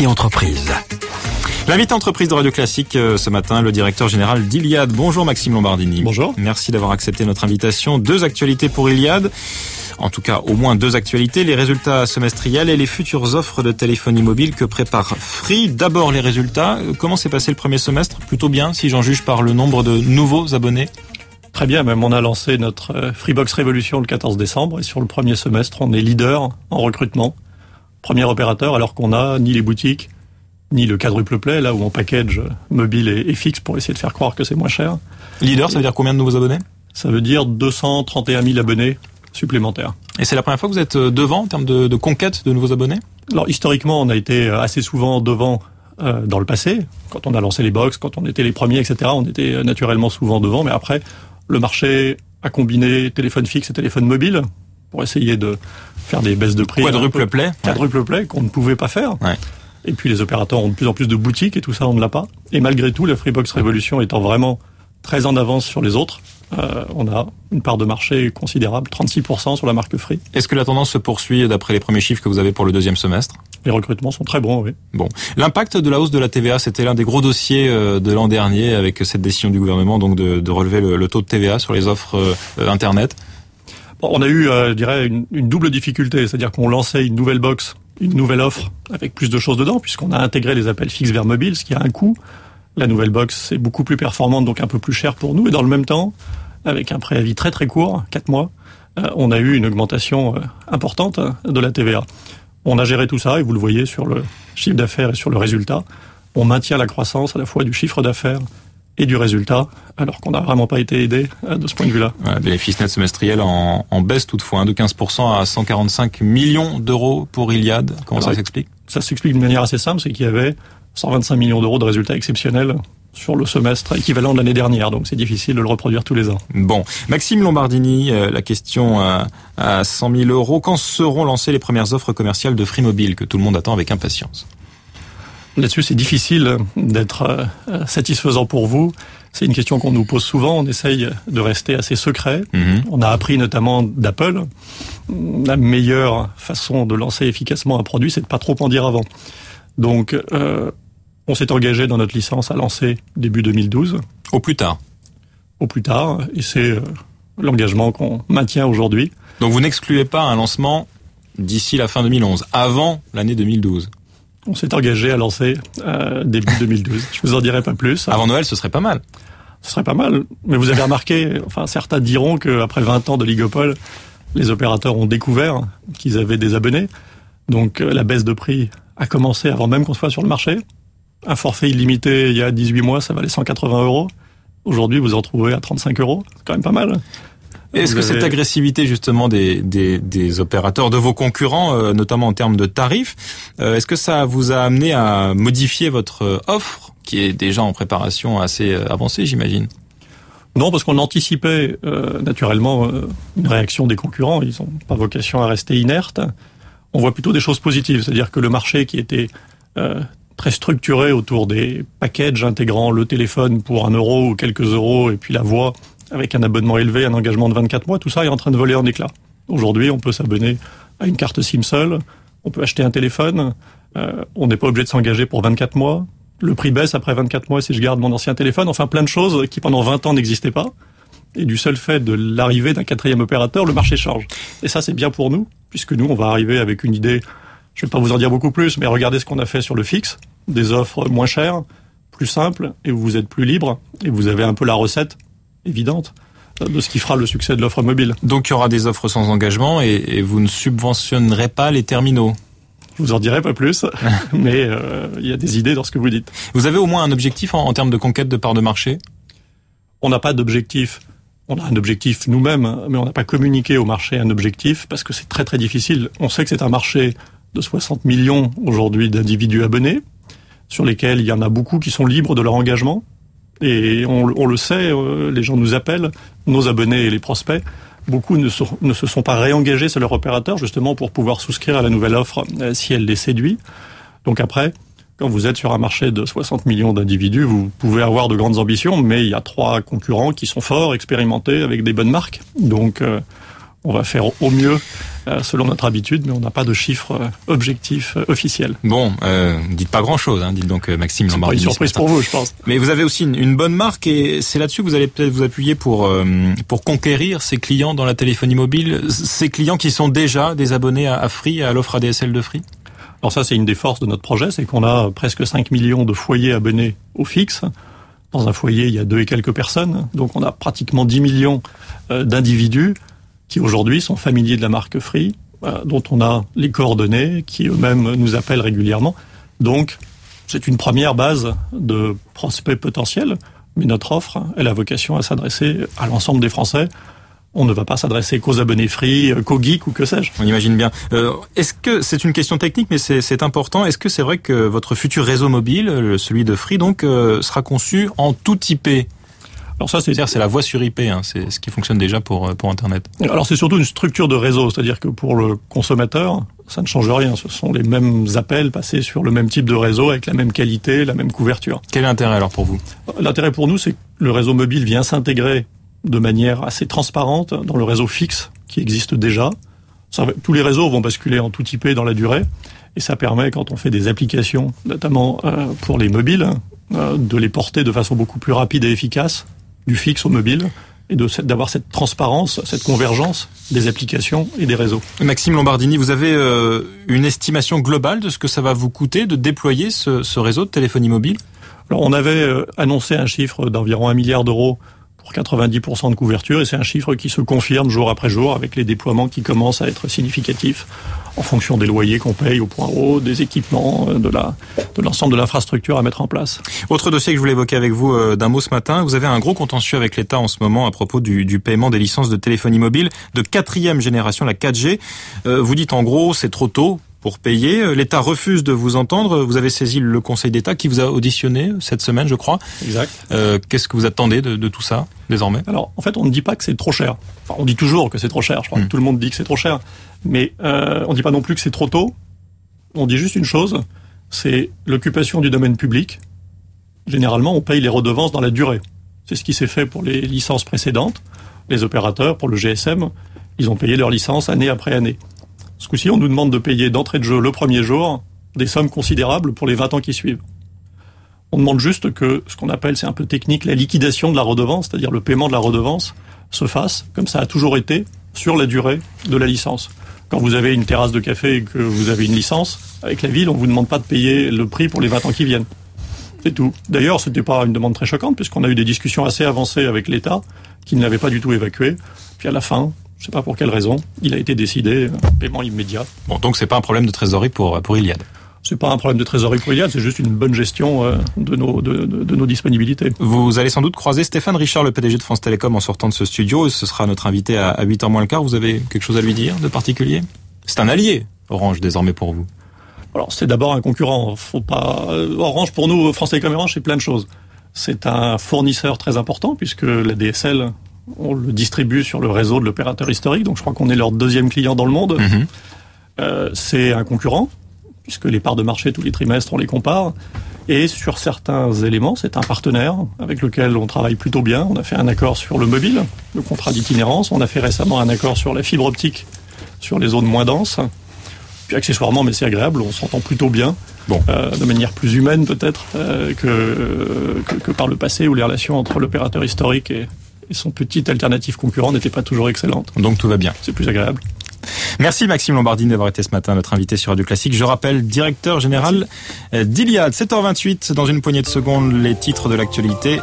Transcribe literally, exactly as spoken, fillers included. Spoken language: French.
L'invité entreprise. L'invité entreprise de Radio Classique euh, ce matin, le directeur général d'Iliad. Bonjour Maxime Lombardini. Bonjour. Merci d'avoir accepté notre invitation. Deux actualités pour Iliad. En tout cas, au moins deux actualités, les résultats semestriels et les futures offres de téléphonie mobile que prépare Free. D'abord les résultats. Comment s'est passé le premier semestre? Plutôt bien, si j'en juge par le nombre de nouveaux abonnés. Très bien, même on a lancé notre Freebox Révolution le quatorze décembre et sur le premier semestre, on est leader en recrutement. Premier opérateur alors qu'on a ni les boutiques, ni le quadruple play, là où on package mobile et, et fixe pour essayer de faire croire que c'est moins cher. Leader, ça veut dire combien de nouveaux abonnés? Ça veut dire deux cent trente et un mille abonnés supplémentaires. Et c'est la première fois que vous êtes devant en termes de, de conquête de nouveaux abonnés? Alors historiquement, on a été assez souvent devant euh, dans le passé. Quand on a lancé les box, quand on était les premiers, et cetera, on était naturellement souvent devant. Mais après, le marché a combiné téléphone fixe et téléphone mobile pour essayer de faire des baisses de prix. Quadruple play. Quadruple ouais. play qu'on ne pouvait pas faire. Ouais. Et puis les opérateurs ont de plus en plus de boutiques et tout ça, on ne l'a pas. Et malgré tout, la Freebox Révolution étant vraiment très en avance sur les autres, euh, on a une part de marché considérable, trente-six pour cent sur la marque Free. Est-ce que la tendance se poursuit d'après les premiers chiffres que vous avez pour le deuxième semestre? Les recrutements sont très bons, oui. Bon. L'impact de la hausse de la T V A, c'était l'un des gros dossiers de l'an dernier avec cette décision du gouvernement donc de, de relever le, le taux de T V A sur les offres euh, Internet. Bon, on a eu, euh, je dirais, une, une double difficulté, c'est-à-dire qu'on lançait une nouvelle box, une nouvelle offre avec plus de choses dedans, puisqu'on a intégré les appels fixes vers mobile, ce qui a un coût. La nouvelle box est beaucoup plus performante, donc un peu plus chère pour nous. Et dans le même temps, avec un préavis très très court, quatre mois, euh, on a eu une augmentation euh, importante de la T V A. On a géré tout ça, et vous le voyez sur le chiffre d'affaires et sur le résultat. On maintient la croissance à la fois du chiffre d'affaires et du résultat, alors qu'on n'a vraiment pas été aidé euh, de ce point de vue-là. Voilà, bénéfice net semestriel en, en baisse toutefois, hein, de quinze pour cent à cent quarante-cinq millions d'euros pour Iliad. Comment alors, ça s'explique? Ça s'explique d'une manière assez simple, c'est qu'il y avait cent vingt-cinq millions d'euros de résultats exceptionnels sur le semestre équivalent de l'année dernière, donc c'est difficile de le reproduire tous les ans. Bon, Maxime Lombardini, euh, la question à, à cent mille euros. Quand seront lancées les premières offres commerciales de Free Mobile que tout le monde attend avec impatience? Là-dessus, c'est difficile d'être euh, satisfaisant pour vous. C'est une question qu'on nous pose souvent. On essaye de rester assez secret. Mmh. On a appris notamment d'Apple. La meilleure façon de lancer efficacement un produit, c'est de pas trop en dire avant. Donc, euh, on s'est engagé dans notre licence à lancer début deux mille douze. Au plus tard. Au plus tard. Et c'est euh, l'engagement qu'on maintient aujourd'hui. Donc, vous n'excluez pas un lancement d'ici la fin deux mille onze, avant l'année deux mille douze? On s'est engagé à lancer euh, début deux mille douze. Je vous en dirai pas plus. Avant Noël, ce serait pas mal. Ce serait pas mal. Mais vous avez remarqué, enfin, certains diront qu'après vingt ans de Ligopole, les opérateurs ont découvert qu'ils avaient des abonnés. Donc, euh, la baisse de prix a commencé avant même qu'on soit sur le marché. Un forfait illimité, il y a dix-huit mois, ça valait cent quatre-vingts euros. Aujourd'hui, vous en trouvez à trente-cinq euros. C'est quand même pas mal. Est-ce que avez... cette agressivité justement des, des, des opérateurs, de vos concurrents, euh, notamment en termes de tarifs, euh, est-ce que ça vous a amené à modifier votre offre, qui est déjà en préparation assez avancée, j'imagine? Non, parce qu'on anticipait euh, naturellement euh, une réaction des concurrents. Ils n'ont pas vocation à rester inertes. On voit plutôt des choses positives, c'est-à-dire que le marché qui était euh, très structuré autour des packages intégrant le téléphone pour un euro ou quelques euros, et puis la voix avec un abonnement élevé, un engagement de vingt-quatre mois, tout ça est en train de voler en éclats. Aujourd'hui, on peut s'abonner à une carte SIM seule, on peut acheter un téléphone, euh, on n'est pas obligé de s'engager pour vingt-quatre mois, le prix baisse après vingt-quatre mois si je garde mon ancien téléphone, enfin plein de choses qui pendant vingt ans n'existaient pas. Et du seul fait de l'arrivée d'un quatrième opérateur, le marché change. Et ça, c'est bien pour nous, puisque nous, on va arriver avec une idée, je ne vais pas vous en dire beaucoup plus, mais regardez ce qu'on a fait sur le fixe, des offres moins chères, plus simples, et vous êtes plus libre, et vous avez un peu la recette évidente de ce qui fera le succès de l'offre mobile. Donc il y aura des offres sans engagement et, et vous ne subventionnerez pas les terminaux? Je vous en dirai pas plus, mais euh, il y a des idées dans ce que vous dites. Vous avez au moins un objectif en, en termes de conquête de part de marché? On n'a pas d'objectif. On a un objectif nous-mêmes, mais on n'a pas communiqué au marché un objectif parce que c'est très très difficile. On sait que c'est un marché de soixante millions aujourd'hui d'individus abonnés, sur lesquels il y en a beaucoup qui sont libres de leur engagement. Et on, on le sait, euh, les gens nous appellent, nos abonnés et les prospects. Beaucoup ne, so, ne se sont pas réengagés sur leur opérateur, justement pour pouvoir souscrire à la nouvelle offre euh, si elle les séduit. Donc après, quand vous êtes sur un marché de soixante millions d'individus, vous pouvez avoir de grandes ambitions, mais il y a trois concurrents qui sont forts, expérimentés, avec des bonnes marques. Donc euh, on va faire au mieux euh, selon notre habitude, mais on n'a pas de chiffres euh, objectifs euh, officiels. Bon, euh, dites pas grand-chose, hein, dites donc euh, Maxime Lombardini. C'est pas une surprise pour vous, je pense. Mais vous avez aussi une, une bonne marque et c'est là-dessus que vous allez peut-être vous appuyer pour euh, pour conquérir ces clients dans la téléphonie mobile, ces clients qui sont déjà des abonnés à, à Free, à l'offre A D S L de Free. Alors ça, c'est une des forces de notre projet, c'est qu'on a presque cinq millions de foyers abonnés au fixe. Dans un foyer, il y a deux et quelques personnes, donc on a pratiquement dix millions euh, d'individus qui aujourd'hui sont familiers de la marque Free, euh, dont on a les coordonnées, qui eux-mêmes nous appellent régulièrement. Donc, c'est une première base de prospects potentiels, mais notre offre, elle a vocation à s'adresser à l'ensemble des Français. On ne va pas s'adresser qu'aux abonnés Free, qu'aux geeks ou que sais-je. On imagine bien. Euh, est-ce que c'est une question technique, mais c'est, c'est important. Est-ce que c'est vrai que votre futur réseau mobile, celui de Free, donc, euh, sera conçu en tout I P ? Alors ça, c'est, c'est-à-dire, c'est la voix sur I P, hein, c'est ce qui fonctionne déjà pour pour Internet. Alors c'est surtout une structure de réseau, c'est-à-dire que pour le consommateur, ça ne change rien. Ce sont les mêmes appels passés sur le même type de réseau avec la même qualité, la même couverture. Quel est l'intérêt alors pour vous ? L'intérêt pour nous, c'est que le réseau mobile vient s'intégrer de manière assez transparente dans le réseau fixe qui existe déjà. Ça, tous les réseaux vont basculer en tout I P dans la durée et ça permet, quand on fait des applications, notamment euh, pour les mobiles, euh, de les porter de façon beaucoup plus rapide et efficace du fixe au mobile et de, d'avoir cette transparence, cette convergence des applications et des réseaux. Maxime Lombardini, vous avez euh, une estimation globale de ce que ça va vous coûter de déployer ce, ce réseau de téléphonie mobile ? Alors on avait euh, annoncé un chiffre d'environ un milliard d'euros pour quatre-vingt-dix pour cent de couverture, et c'est un chiffre qui se confirme jour après jour avec les déploiements qui commencent à être significatifs en fonction des loyers qu'on paye au point haut, des équipements, de la, de l'ensemble de l'infrastructure à mettre en place. Autre dossier que je voulais évoquer avec vous euh, d'un mot ce matin, vous avez un gros contentieux avec l'État en ce moment à propos du, du paiement des licences de téléphonie mobile de quatrième génération, la quatre G. Euh, vous dites en gros, c'est trop tôt pour payer. L'État refuse de vous entendre. Vous avez saisi le Conseil d'État qui vous a auditionné cette semaine, je crois. Exact. Euh, qu'est-ce que vous attendez de, de tout ça, désormais ? Alors, en fait, on ne dit pas que c'est trop cher. Enfin, on dit toujours que c'est trop cher. Je crois mmh. que tout le monde dit que c'est trop cher. Mais euh, on ne dit pas non plus que c'est trop tôt. On dit juste une chose, c'est l'occupation du domaine public. Généralement, on paye les redevances dans la durée. C'est ce qui s'est fait pour les licences précédentes. Les opérateurs, pour le G S M, ils ont payé leurs licences année après année. Ce coup-ci, on nous demande de payer d'entrée de jeu le premier jour des sommes considérables pour les vingt ans qui suivent. On demande juste que ce qu'on appelle, c'est un peu technique, la liquidation de la redevance, c'est-à-dire le paiement de la redevance, se fasse, comme ça a toujours été, sur la durée de la licence. Quand vous avez une terrasse de café et que vous avez une licence, avec la ville, on vous demande pas de payer le prix pour les vingt ans qui viennent. C'est tout. D'ailleurs, c'était pas une demande très choquante, puisqu'on a eu des discussions assez avancées avec l'État, qui ne l'avait pas du tout évacué. Puis à la fin, je sais pas pour quelle raison, il a été décidé, paiement immédiat. Bon, donc c'est pas un problème de trésorerie pour, pour Iliad. C'est pas un problème de trésorerie pour Iliad, c'est juste une bonne gestion euh, de nos, de, de, de nos disponibilités. Vous allez sans doute croiser Stéphane Richard, le P D G de France Télécom, en sortant de ce studio. Ce sera notre invité à, à huit heures moins le quart. Vous avez quelque chose à lui dire de particulier ? C'est un allié, Orange, désormais pour vous. Alors, c'est d'abord un concurrent. Faut pas, Orange, pour nous, France Télécom et Orange, c'est plein de choses. C'est un fournisseur très important, puisque la D S L, on le distribue sur le réseau de l'opérateur historique, donc je crois qu'on est leur deuxième client dans le monde. Mmh. Euh, c'est un concurrent, puisque les parts de marché, tous les trimestres, on les compare. Et sur certains éléments, c'est un partenaire avec lequel on travaille plutôt bien. On a fait un accord sur le mobile, le contrat d'itinérance. On a fait récemment un accord sur la fibre optique, sur les zones moins denses. Puis accessoirement, mais c'est agréable, on s'entend plutôt bien. Bon. Euh, de manière plus humaine peut-être euh, que, que, que par le passé, où les relations entre l'opérateur historique et et son petit alternative concurrent n'était pas toujours excellente. Donc tout va bien. C'est plus agréable. Merci Maxime Lombardini d'avoir été ce matin notre invité sur Radio Classique. Je rappelle, directeur général d'Iliad. sept heures vingt-huit, dans une poignée de secondes, les titres de l'actualité.